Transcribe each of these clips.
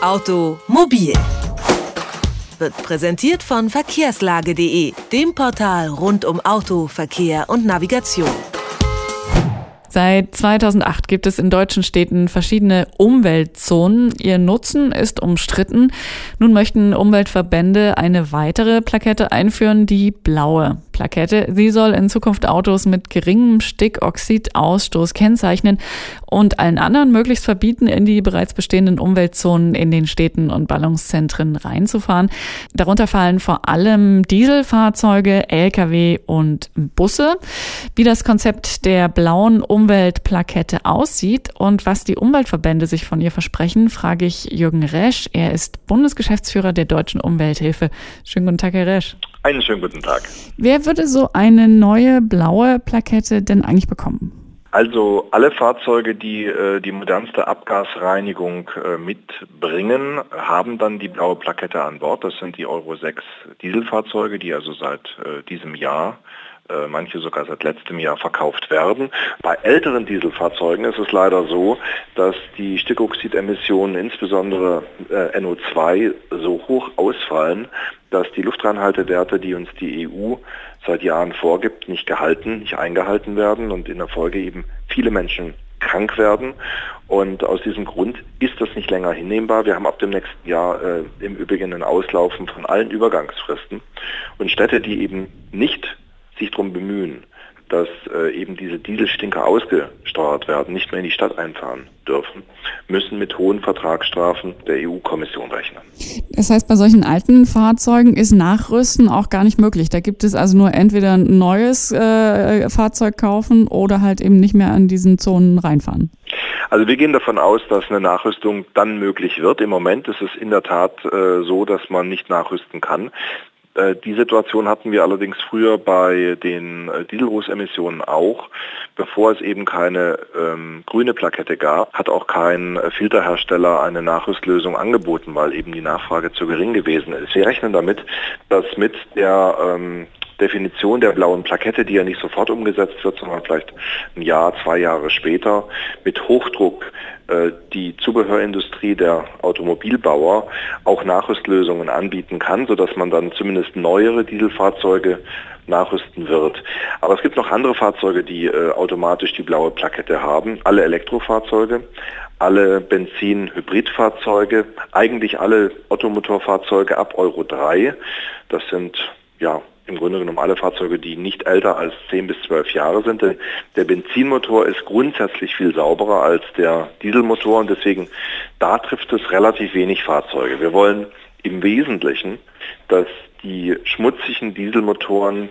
Automobil wird präsentiert von verkehrslage.de, dem Portal rund um Auto, Verkehr und Navigation. Seit 2008 gibt es in deutschen Städten verschiedene Umweltzonen. Ihr Nutzen ist umstritten. Nun möchten Umweltverbände eine weitere Plakette einführen, die blaue Plakette. Sie soll in Zukunft Autos mit geringem Stickoxidausstoß kennzeichnen und allen anderen möglichst verbieten, in die bereits bestehenden Umweltzonen in den Städten und Ballungszentren reinzufahren. Darunter fallen vor allem Dieselfahrzeuge, Lkw und Busse. Wie das Konzept der blauen Umweltplakette aussieht und was die Umweltverbände sich von ihr versprechen, frage ich Jürgen Resch. Er ist Bundesgeschäftsführer der Deutschen Umwelthilfe. Schönen guten Tag, Herr Resch. Einen schönen guten Tag. Wer würde so eine neue blaue Plakette denn eigentlich bekommen? Also alle Fahrzeuge, die die modernste Abgasreinigung mitbringen, haben dann die blaue Plakette an Bord. Das sind die Euro 6 Dieselfahrzeuge, die also seit diesem Jahr, manche sogar seit letztem Jahr verkauft werden. Bei älteren Dieselfahrzeugen ist es leider so, dass die Stickoxidemissionen, insbesondere NO2, so hoch ausfallen, dass die Luftreinhaltewerte, die uns die EU seit Jahren vorgibt, nicht eingehalten werden und in der Folge eben viele Menschen krank werden. Und aus diesem Grund ist das nicht länger hinnehmbar. Wir haben ab dem nächsten Jahr im Übrigen ein Auslaufen von allen Übergangsfristen. Und Städte, die eben nicht sich darum bemühen, dass eben diese Dieselstinker ausgesteuert werden, nicht mehr in die Stadt einfahren dürfen, müssen mit hohen Vertragsstrafen der EU-Kommission rechnen. Das heißt, bei solchen alten Fahrzeugen ist Nachrüsten auch gar nicht möglich. Da gibt es also nur entweder ein neues Fahrzeug kaufen oder halt eben nicht mehr an diesen Zonen reinfahren. Also wir gehen davon aus, dass eine Nachrüstung dann möglich wird. Im Moment ist es in der Tat so, dass man nicht nachrüsten kann. Die Situation hatten wir allerdings früher bei den Dieselrußemissionen auch. Bevor es eben keine grüne Plakette gab, hat auch kein Filterhersteller eine Nachrüstlösung angeboten, weil eben die Nachfrage zu gering gewesen ist. Wir rechnen damit, dass mit der Definition der blauen Plakette, die ja nicht sofort umgesetzt wird, sondern vielleicht ein Jahr, 2 Jahre später, mit Hochdruck die Zubehörindustrie der Automobilbauer auch Nachrüstlösungen anbieten kann, sodass man dann zumindest neuere Dieselfahrzeuge nachrüsten wird. Aber es gibt noch andere Fahrzeuge, die automatisch die blaue Plakette haben. Alle Elektrofahrzeuge, alle Benzin-Hybridfahrzeuge, eigentlich alle Ottomotorfahrzeuge ab Euro 3. Das sind im Grunde genommen alle Fahrzeuge, die nicht älter als 10 bis 12 Jahre sind. Denn der Benzinmotor ist grundsätzlich viel sauberer als der Dieselmotor und deswegen da trifft es relativ wenig Fahrzeuge. Wir wollen im Wesentlichen, dass die schmutzigen Dieselmotoren,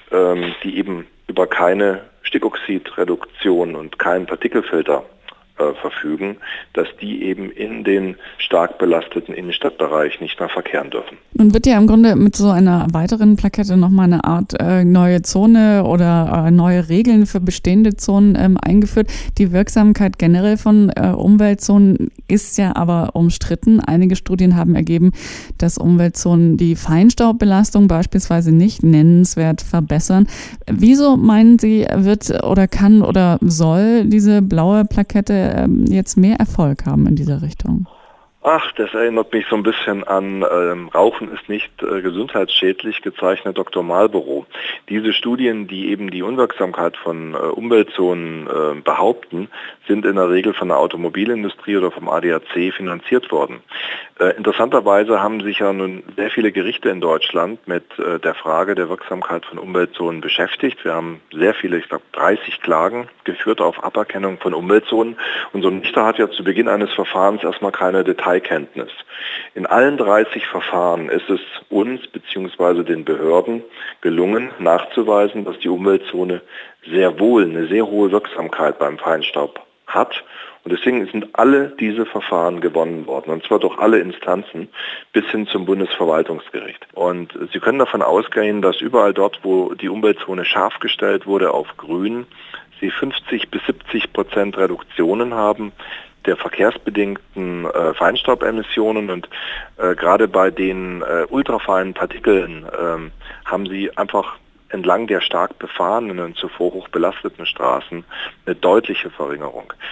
die eben über keine Stickoxidreduktion und keinen Partikelfilter verfügen, dass die eben in den stark belasteten Innenstadtbereich nicht mehr verkehren dürfen. Nun wird ja im Grunde mit so einer weiteren Plakette nochmal eine Art neue Zone oder neue Regeln für bestehende Zonen eingeführt. Die Wirksamkeit generell von Umweltzonen ist ja aber umstritten. Einige Studien haben ergeben, dass Umweltzonen die Feinstaubbelastung beispielsweise nicht nennenswert verbessern. Wieso meinen Sie, wird oder kann oder soll diese blaue Plakette jetzt mehr Erfolg haben in dieser Richtung? Ach, das erinnert mich so ein bisschen an Rauchen ist nicht gesundheitsschädlich gezeichnet Dr. Marlboro. Diese Studien, die eben die Unwirksamkeit von Umweltzonen behaupten, sind in der Regel von der Automobilindustrie oder vom ADAC finanziert worden. Interessanterweise haben sich ja nun sehr viele Gerichte in Deutschland mit der Frage der Wirksamkeit von Umweltzonen beschäftigt. Wir haben sehr viele, ich glaube 30 Klagen geführt auf Aberkennung von Umweltzonen. Und so ein Richter hat ja zu Beginn eines Verfahrens erstmal keine Detailkenntnis. In allen 30 Verfahren ist es uns bzw. den Behörden gelungen, nachzuweisen, dass die Umweltzone sehr wohl eine sehr hohe Wirksamkeit beim Feinstaub hat. Und deswegen sind alle diese Verfahren gewonnen worden, und zwar durch alle Instanzen bis hin zum Bundesverwaltungsgericht. Und Sie können davon ausgehen, dass überall dort, wo die Umweltzone scharf gestellt wurde auf grün, Sie 50 bis 70% Reduktionen haben der verkehrsbedingten Feinstaubemissionen und gerade bei den ultrafeinen Partikeln haben Sie einfach entlang der stark befahrenen und zuvor hoch belasteten Straßen eine deutliche Verringerung.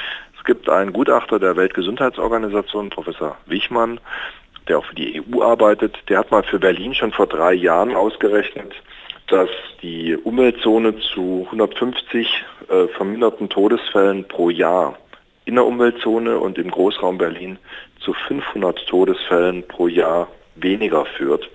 gibt einen Gutachter der Weltgesundheitsorganisation, Professor Wichmann, der auch für die EU arbeitet, der hat mal für Berlin schon vor 3 Jahren ausgerechnet, dass die Umweltzone zu 150 verminderten Todesfällen pro Jahr in der Umweltzone und im Großraum Berlin zu 500 Todesfällen pro Jahr weniger führt.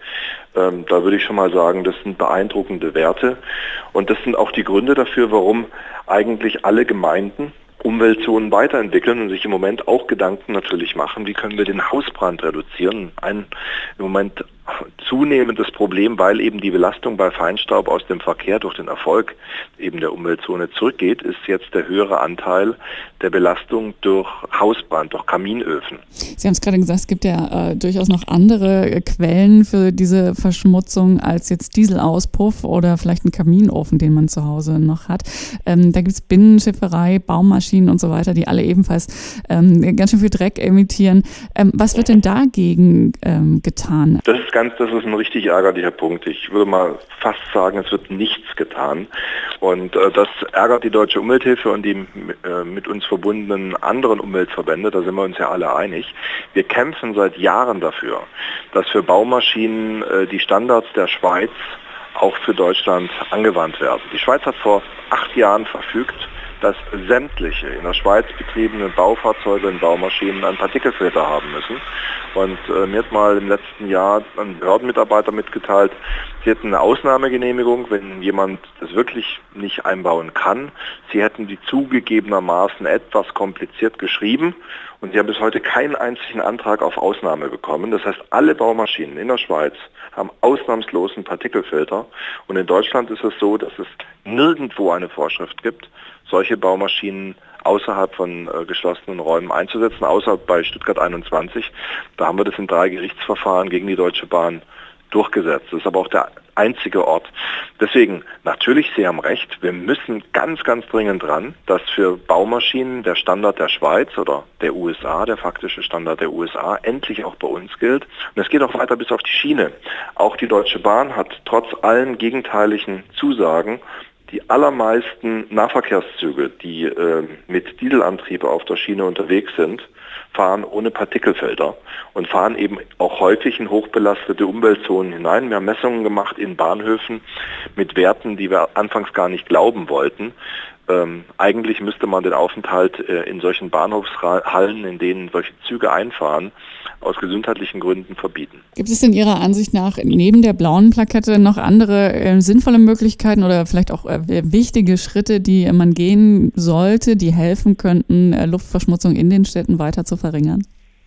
Da würde ich schon mal sagen, das sind beeindruckende Werte. Und das sind auch die Gründe dafür, warum eigentlich alle Gemeinden Umweltzonen weiterentwickeln und sich im Moment auch Gedanken natürlich machen, wie können wir den Hausbrand reduzieren. Ein im Moment zunehmendes Problem, weil eben die Belastung bei Feinstaub aus dem Verkehr durch den Erfolg eben der Umweltzone zurückgeht, ist jetzt der höhere Anteil der Belastung durch Hausbrand, durch Kaminöfen. Sie haben es gerade gesagt, es gibt ja durchaus noch andere Quellen für diese Verschmutzung als jetzt Dieselauspuff oder vielleicht ein Kaminofen, den man zu Hause noch hat. Da gibt es Binnenschifferei, Baumaschinen und so weiter, die alle ebenfalls ganz schön viel Dreck emittieren. Was wird denn dagegen getan? Das ist ein richtig ärgerlicher Punkt. Ich würde mal fast sagen, es wird nichts getan. Und das ärgert die Deutsche Umwelthilfe und die mit uns verbundenen anderen Umweltverbände, da sind wir uns ja alle einig. Wir kämpfen seit Jahren dafür, dass für Baumaschinen die Standards der Schweiz auch für Deutschland angewandt werden. Die Schweiz hat vor 8 Jahren verfügt, dass sämtliche in der Schweiz betriebenen Baufahrzeuge und Baumaschinen einen Partikelfilter haben müssen. Und mir hat mal im letzten Jahr ein Behördenmitarbeiter mitgeteilt, sie hätten eine Ausnahmegenehmigung, wenn jemand das wirklich nicht einbauen kann. Sie hätten die zugegebenermaßen etwas kompliziert geschrieben und sie haben bis heute keinen einzigen Antrag auf Ausnahme bekommen. Das heißt, alle Baumaschinen in der Schweiz haben ausnahmslos einen Partikelfilter. Und in Deutschland ist es so, dass es nirgendwo eine Vorschrift gibt, solche Baumaschinen außerhalb von geschlossenen Räumen einzusetzen, außer bei Stuttgart 21. Da haben wir das in 3 Gerichtsverfahren gegen die Deutsche Bahn durchgesetzt. Das ist aber auch der einzige Ort. Deswegen, natürlich, Sie haben recht, wir müssen ganz, ganz dringend dran, dass für Baumaschinen der Standard der Schweiz oder der USA, der faktische Standard der USA, endlich auch bei uns gilt. Und es geht auch weiter bis auf die Schiene. Auch die Deutsche Bahn hat trotz allen gegenteiligen Zusagen die allermeisten Nahverkehrszüge, die mit Dieselantrieb auf der Schiene unterwegs sind, fahren ohne Partikelfilter und fahren eben auch häufig in hochbelastete Umweltzonen hinein. Wir haben Messungen gemacht in Bahnhöfen mit Werten, die wir anfangs gar nicht glauben wollten. Eigentlich müsste man den Aufenthalt in solchen Bahnhofshallen, in denen solche Züge einfahren, aus gesundheitlichen Gründen verbieten. Gibt es denn Ihrer Ansicht nach neben der blauen Plakette noch andere sinnvolle Möglichkeiten oder vielleicht auch wichtige Schritte, die man gehen sollte, die helfen könnten, Luftverschmutzung in den Städten weiter zu verringern?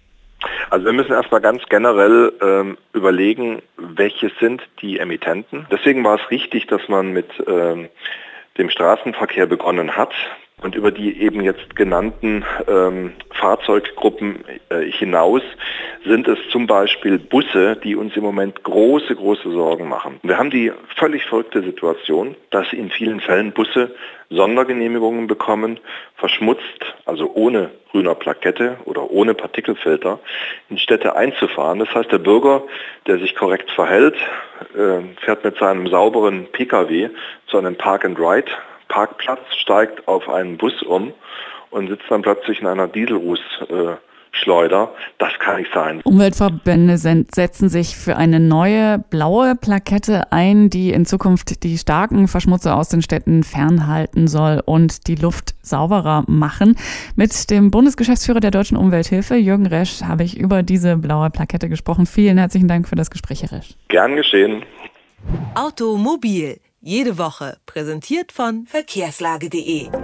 Also wir müssen erstmal ganz generell überlegen, welche sind die Emittenten. Deswegen war es richtig, dass man mit dem Straßenverkehr begonnen hat und über die eben jetzt genannten Fahrzeuggruppen hinaus sind es zum Beispiel Busse, die uns im Moment große Sorgen machen. Wir haben die völlig verrückte Situation, dass in vielen Fällen Busse Sondergenehmigungen bekommen, verschmutzt, also ohne grüner Plakette oder ohne Partikelfilter, in Städte einzufahren. Das heißt, der Bürger, der sich korrekt verhält, fährt mit seinem sauberen Pkw zu einem Park-and-Ride-Parkplatz, steigt auf einen Bus um und sitzt dann plötzlich in einer Dieselrußschleuder. Das kann nicht sein. Umweltverbände setzen sich für eine neue blaue Plakette ein, die in Zukunft die starken Verschmutzer aus den Städten fernhalten soll und die Luft sauberer machen. Mit dem Bundesgeschäftsführer der Deutschen Umwelthilfe, Jürgen Resch, habe ich über diese blaue Plakette gesprochen. Vielen herzlichen Dank für das Gespräch, Herr Resch. Gern geschehen. Automobil. Jede Woche präsentiert von verkehrslage.de.